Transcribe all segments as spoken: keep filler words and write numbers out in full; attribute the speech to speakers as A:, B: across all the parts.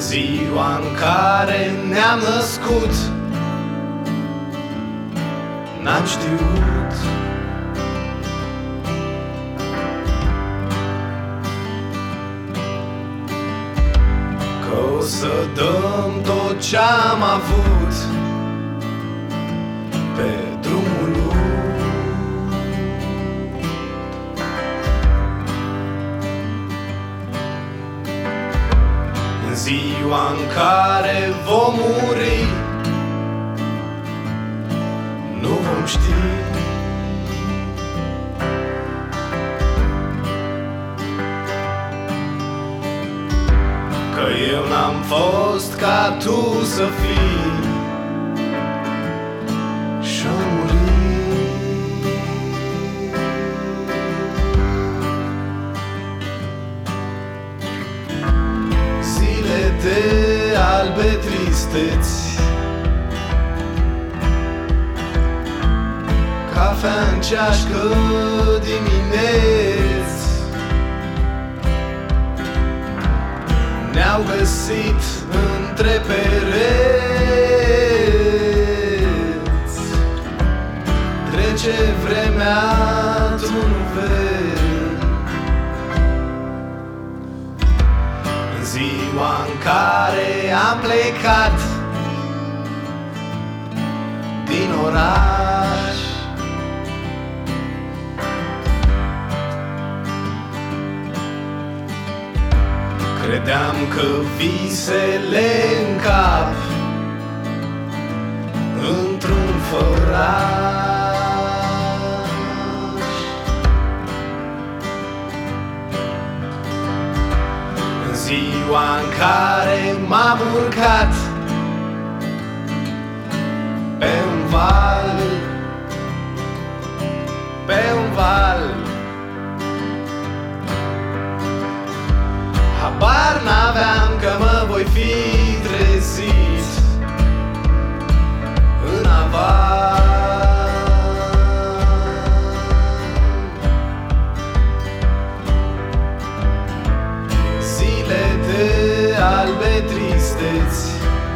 A: ziua în care ne-am născut, n-am știut că o să dăm tot ce-am avut pe drumul lui. În ziua în care vom muri, nu vom ști că eu n-am fost ca tu să fii și-o muri. Zile de albe tristeți, cafea în ceașcă dimineți, ne-au găsit între pereți. Trece vremea, tu nu vezi. În ziua în care am plecat din oraș, credeam că visele încap într-un făraș. În ziua în care m-am urcat pe un val, pe un val, habar n-aveam că mă voi fi trezit în aval. Zile de albe tristeți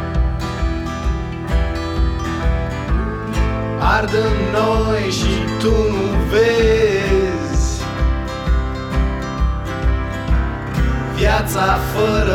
A: ard în noi și tu nu vezi. Viața fără